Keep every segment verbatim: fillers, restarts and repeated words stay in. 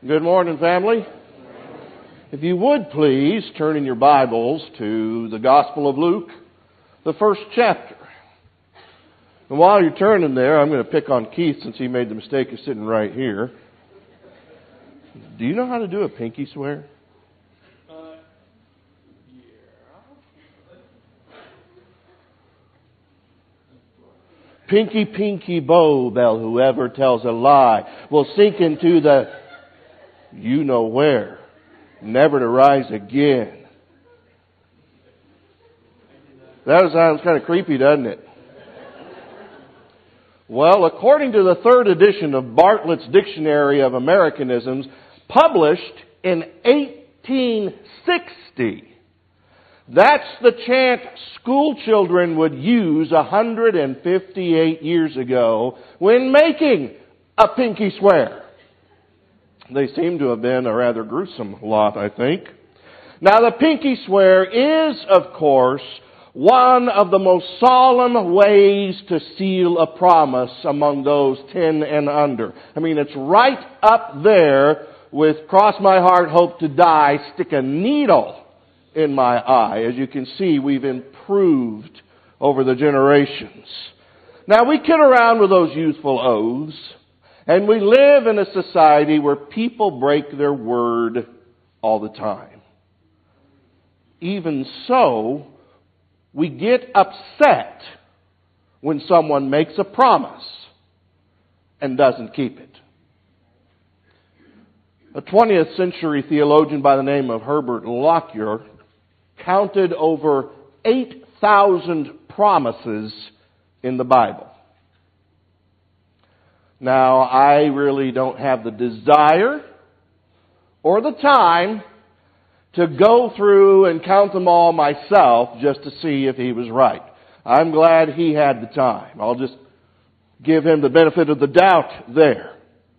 Good morning, family. If you would please turn in your Bibles to the Gospel of Luke, the first chapter. And while you're turning there, I'm going to pick on Keith since he made the mistake of sitting right here. Do you know how to do a pinky swear? Uh, yeah. Pinky, pinky, bow, bell, whoever tells a lie will sink into the you know where, never to rise again. That sounds kind of creepy, doesn't it? Well, according to the third edition of Bartlett's Dictionary of Americanisms, published in eighteen sixty, that's the chant school children would use one hundred fifty-eight years ago when making a pinky swear. They seem to have been a rather gruesome lot, I think. Now, the pinky swear is, of course, one of the most solemn ways to seal a promise among those ten and under. I mean, it's right up there with cross my heart, hope to die, stick a needle in my eye. As you can see, we've improved over the generations. Now, we kid around with those youthful oaths, and we live in a society where people break their word all the time. Even so, we get upset when someone makes a promise and doesn't keep it. A twentieth century theologian by the name of Herbert Lockyer counted over eight thousand promises in the Bible. Now, I really don't have the desire or the time to go through and count them all myself just to see if he was right. I'm glad he had the time. I'll just give him the benefit of the doubt there.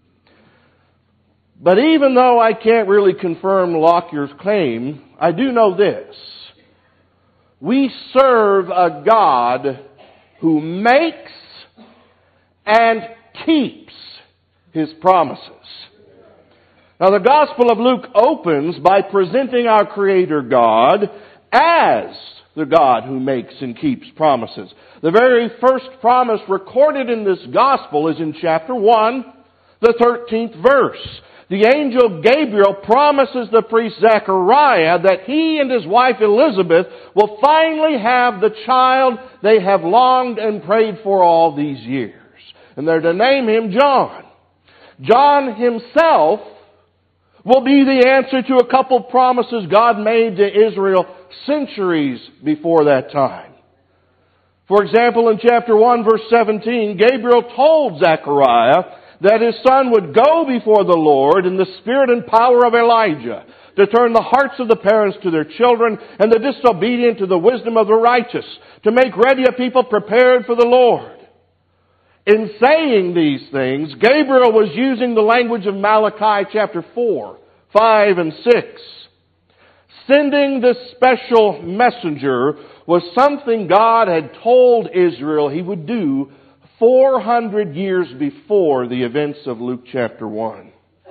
But even though I can't really confirm Lockyer's claim, I do know this. We serve a God who makes and keeps His promises. Now, the Gospel of Luke opens by presenting our Creator God as the God who makes and keeps promises. The very first promise recorded in this Gospel is in chapter one, the thirteenth verse. The angel Gabriel promises the priest Zechariah that he and his wife Elizabeth will finally have the child they have longed and prayed for all these years. And they're to name him John. John himself will be the answer to a couple promises God made to Israel centuries before that time. For example, in chapter one, verse seventeen, Gabriel told Zechariah that his son would go before the Lord in the spirit and power of Elijah to turn the hearts of the parents to their children and the disobedient to the wisdom of the righteous, to make ready a people prepared for the Lord. In saying these things, Gabriel was using the language of Malachi chapter four, five, and six. Sending this special messenger was something God had told Israel He would do four hundred years before the events of Luke chapter one.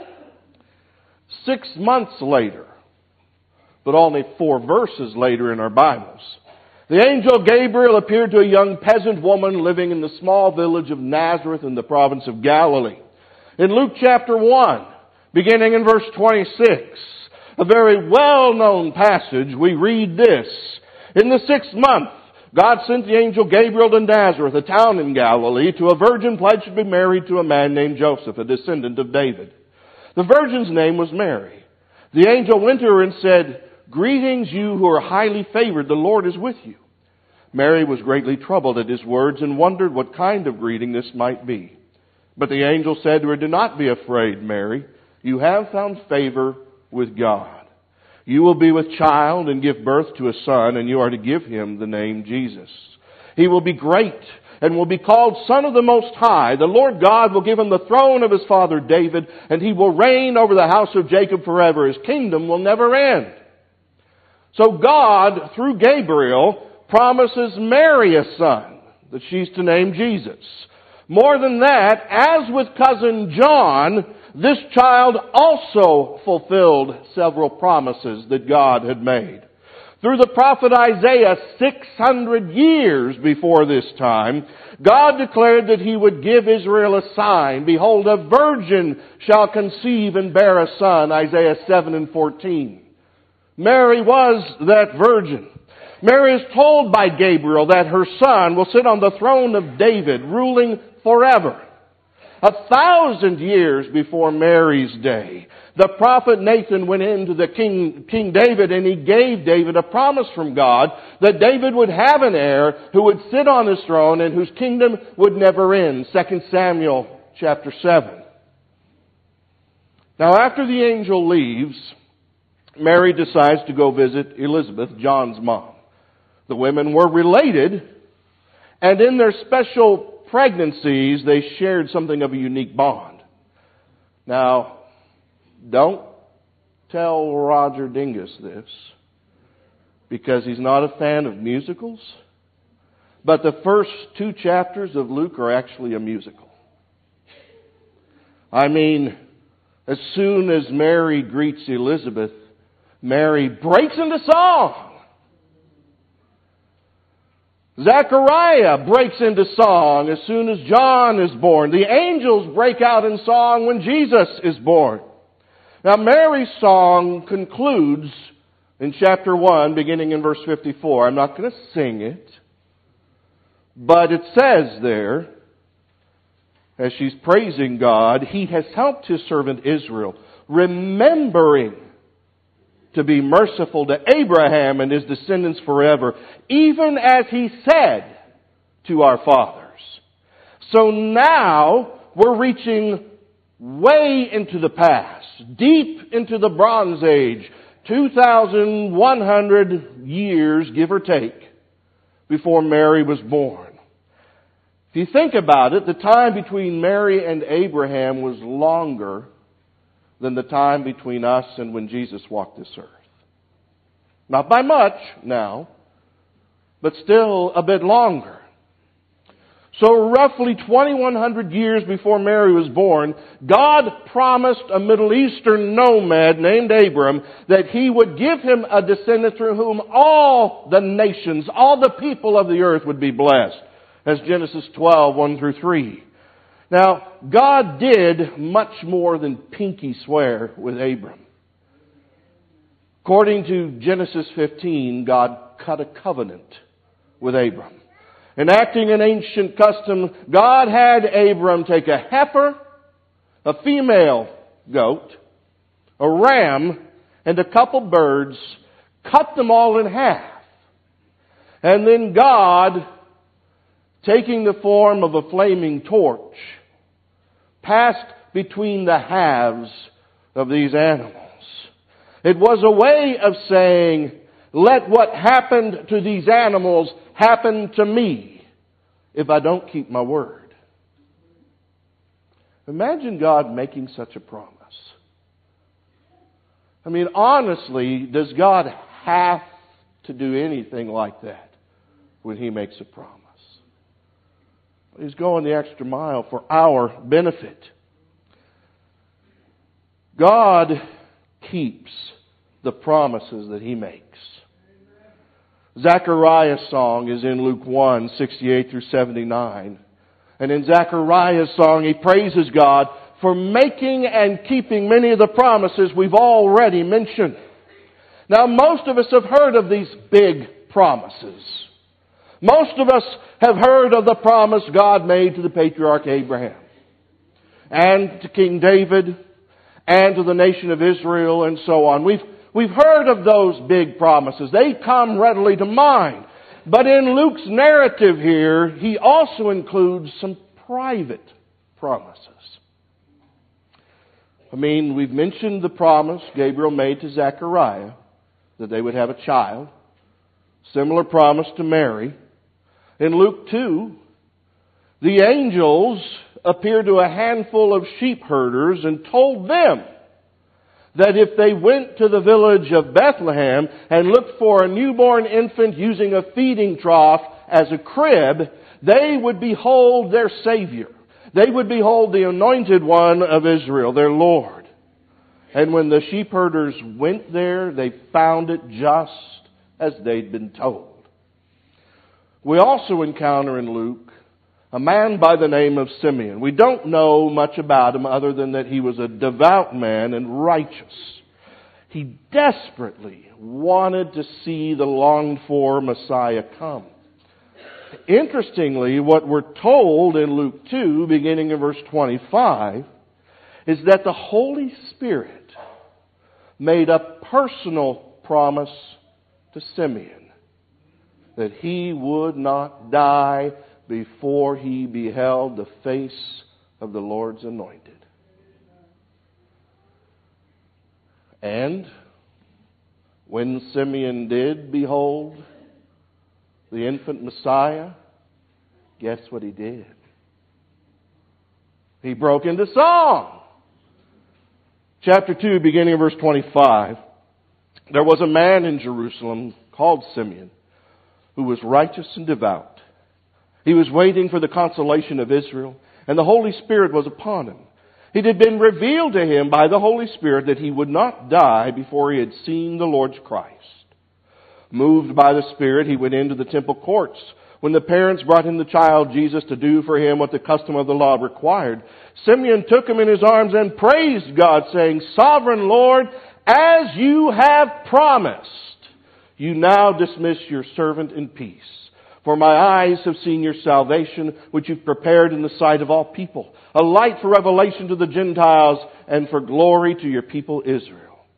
Six months later, but only four verses later in our Bibles, the angel Gabriel appeared to a young peasant woman living in the small village of Nazareth in the province of Galilee. In Luke chapter one, beginning in verse twenty-six, a very well-known passage, we read this. In the sixth month, God sent the angel Gabriel to Nazareth, a town in Galilee, to a virgin pledged to be married to a man named Joseph, a descendant of David. The virgin's name was Mary. The angel went to her and said, "Greetings, you who are highly favored, the Lord is with you." Mary was greatly troubled at his words and wondered what kind of greeting this might be. But the angel said to her, "Do not be afraid, Mary. You have found favor with God. You will be with child and give birth to a son, and you are to give him the name Jesus. He will be great and will be called Son of the Most High. The Lord God will give him the throne of his father David, and he will reign over the house of Jacob forever. His kingdom will never end." So God, through Gabriel, promises Mary a son that she's to name Jesus. More than that, as with cousin John, this child also fulfilled several promises that God had made. Through the prophet Isaiah, six hundred years before this time, God declared that He would give Israel a sign. Behold, a virgin shall conceive and bear a son, Isaiah seven and fourteen. Mary was that virgin. Mary is told by Gabriel that her son will sit on the throne of David, ruling forever. A thousand years before Mary's day, the prophet Nathan went into the king, King David, and he gave David a promise from God that David would have an heir who would sit on his throne and whose kingdom would never end. Second Samuel chapter seven. Now after the angel leaves, Mary decides to go visit Elizabeth, John's mom. The women were related, and in their special pregnancies, they shared something of a unique bond. Now, don't tell Roger Dingus this, because he's not a fan of musicals. But the first two chapters of Luke are actually a musical. I mean, as soon as Mary greets Elizabeth, Mary breaks into song. Zechariah breaks into song as soon as John is born. The angels break out in song when Jesus is born. Now, Mary's song concludes in chapter one, beginning in verse fifty-four. I'm not going to sing it, but it says there, as she's praising God, He has helped His servant Israel, remembering to be merciful to Abraham and his descendants forever, even as He said to our fathers. So now we're reaching way into the past, deep into the Bronze Age, two thousand one hundred years, give or take, before Mary was born. If you think about it, the time between Mary and Abraham was longer than the time between us and when Jesus walked this earth. Not by much now, but still a bit longer. So roughly twenty-one hundred years before Mary was born, God promised a Middle Eastern nomad named Abram that He would give him a descendant through whom all the nations, all the people of the earth would be blessed. As Genesis twelve, one through three. Now, God did much more than pinky swear with Abram. According to Genesis fifteen, God cut a covenant with Abram. Enacting an ancient custom, God had Abram take a heifer, a female goat, a ram, and a couple birds, cut them all in half. And then God, taking the form of a flaming torch, passed between the halves of these animals. It was a way of saying, let what happened to these animals happen to me if I don't keep my word. Imagine God making such a promise. I mean, honestly, does God have to do anything like that when He makes a promise? He's going the extra mile for our benefit. God keeps the promises that He makes. Zechariah's song is in Luke one, sixty-eight through seventy-nine. And in Zechariah's song, he praises God for making and keeping many of the promises we've already mentioned. Now, most of us have heard of these big promises. Most of us have heard of the promise God made to the patriarch Abraham, and to King David, and to the nation of Israel, and so on. We've, we've heard of those big promises. They come readily to mind. But in Luke's narrative here, he also includes some private promises. I mean, we've mentioned the promise Gabriel made to Zechariah that they would have a child. Similar promise to Mary. In Luke two, the angels appeared to a handful of sheep herders and told them that if they went to the village of Bethlehem and looked for a newborn infant using a feeding trough as a crib, they would behold their Savior. They would behold the anointed one of Israel, their Lord. And when the sheep herders went there, they found it just as they'd been told. We also encounter in Luke a man by the name of Simeon. We don't know much about him other than that he was a devout man and righteous. He desperately wanted to see the longed-for Messiah come. Interestingly, what we're told in Luke two, beginning in verse twenty-five, is that the Holy Spirit made a personal promise to Simeon that he would not die before he beheld the face of the Lord's anointed. And when Simeon did behold the infant Messiah, guess what he did? He broke into song. Chapter two, beginning of verse twenty-five. There was a man in Jerusalem called Simeon who was righteous and devout. He was waiting for the consolation of Israel, and the Holy Spirit was upon him. It had been revealed to him by the Holy Spirit that he would not die before he had seen the Lord's Christ. Moved by the Spirit, he went into the temple courts. When the parents brought him the child Jesus to do for him what the custom of the law required, Simeon took him in his arms and praised God, saying, "Sovereign Lord, as you have promised, you now dismiss your servant in peace. For my eyes have seen your salvation, which you've prepared in the sight of all people, a light for revelation to the Gentiles and for glory to your people Israel."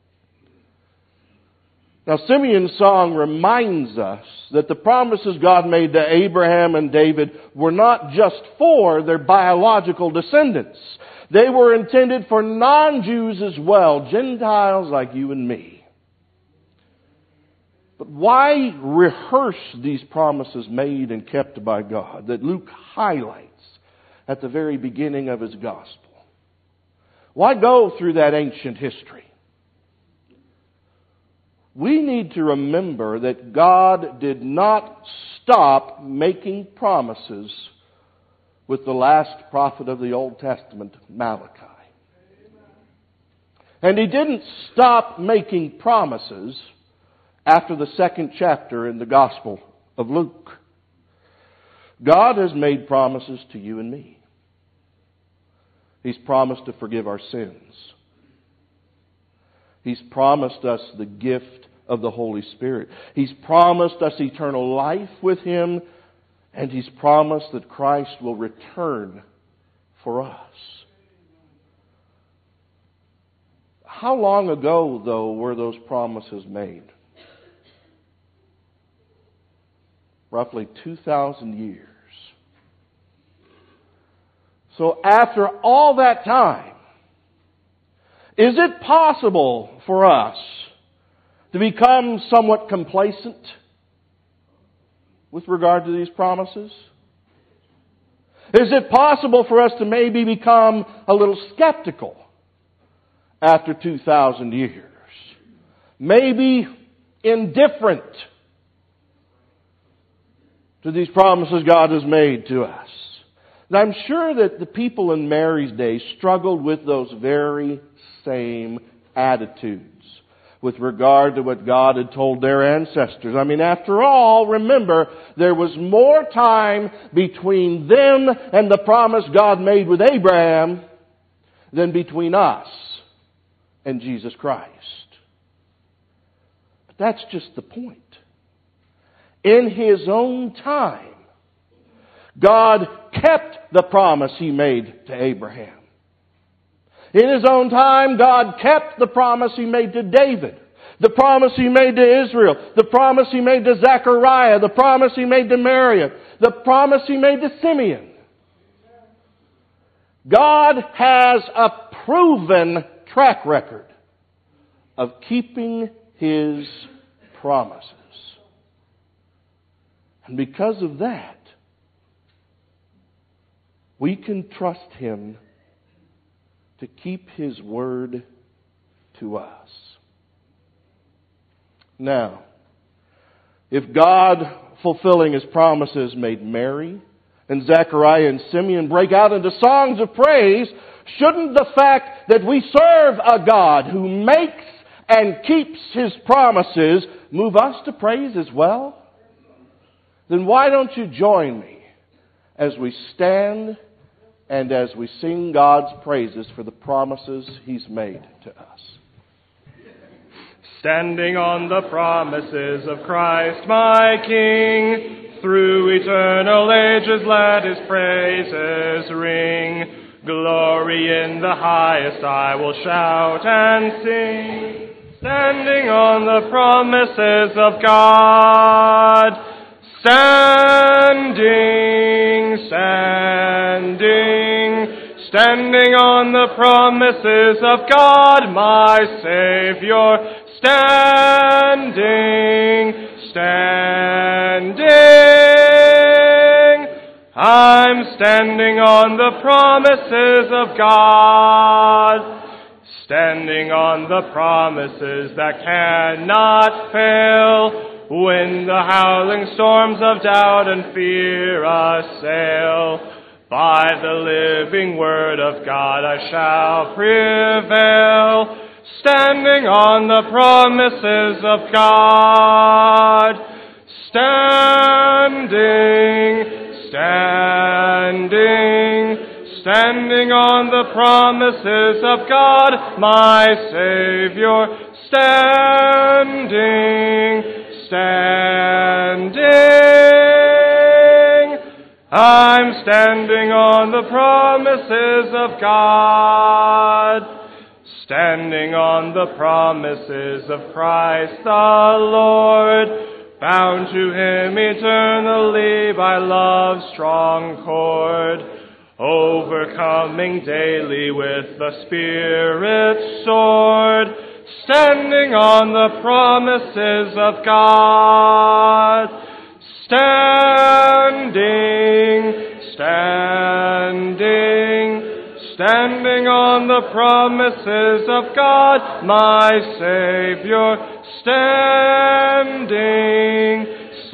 Now, Simeon's song reminds us that the promises God made to Abraham and David were not just for their biological descendants. They were intended for non-Jews as well, Gentiles like you and me. But why rehearse these promises made and kept by God that Luke highlights at the very beginning of his gospel? Why go through that ancient history? We need to remember that God did not stop making promises with the last prophet of the Old Testament, Malachi. And He didn't stop making promises after the second chapter in the Gospel of Luke. God has made promises to you and me. He's promised to forgive our sins. He's promised us the gift of the Holy Spirit. He's promised us eternal life with Him, and He's promised that Christ will return for us. How long ago, though, were those promises made? Roughly two thousand years. So after all that time, is it possible for us to become somewhat complacent with regard to these promises? Is it possible for us to maybe become a little skeptical after two thousand years? Maybe indifferent to these promises God has made to us. And I'm sure that the people in Mary's day struggled with those very same attitudes with regard to what God had told their ancestors. I mean, after all, remember, there was more time between them and the promise God made with Abraham than between us and Jesus Christ. But that's just the point. In His own time, God kept the promise He made to Abraham. In His own time, God kept the promise He made to David, the promise He made to Israel, the promise He made to Zechariah, the promise He made to Mary, the promise He made to Simeon. God has a proven track record of keeping His promises. And because of that, we can trust Him to keep His word to us. Now, if God, fulfilling His promises, made Mary and Zechariah and Simeon break out into songs of praise, shouldn't the fact that we serve a God who makes and keeps His promises move us to praise as well? Then why don't you join me as we stand and as we sing God's praises for the promises He's made to us. Standing on the promises of Christ my King, through eternal ages let His praises ring. Glory in the highest I will shout and sing. Standing on the promises of God. Standing, standing, standing on the promises of God, my Savior. Standing, standing, I'm standing on the promises of God. Standing on the promises that cannot fail. When the howling storms of doubt and fear assail, by the living word of God I shall prevail. Standing on the promises of God. Standing, standing, standing on the promises of God, my Savior. Standing, standing, I'm standing on the promises of God, standing on the promises of Christ the Lord, bound to Him eternally by love's strong cord, overcoming daily with the Spirit's sword, standing on the promises of God. Standing, standing, standing on the promises of God, my Savior. Standing,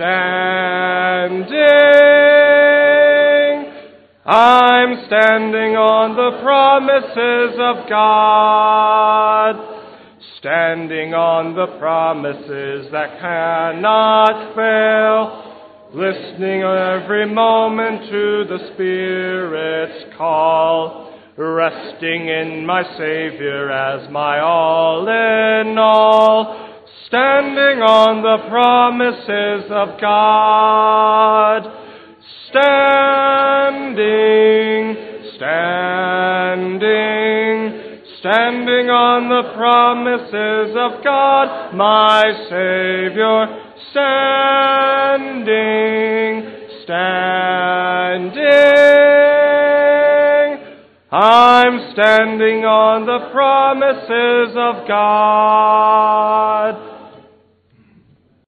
standing, I'm standing on the promises of God. Standing on the promises that cannot fail, listening every moment to the Spirit's call, resting in my Savior as my all in all, standing on the promises of God. Standing, standing, standing on the promises of God, my Savior. Standing, standing, I'm standing on the promises of God.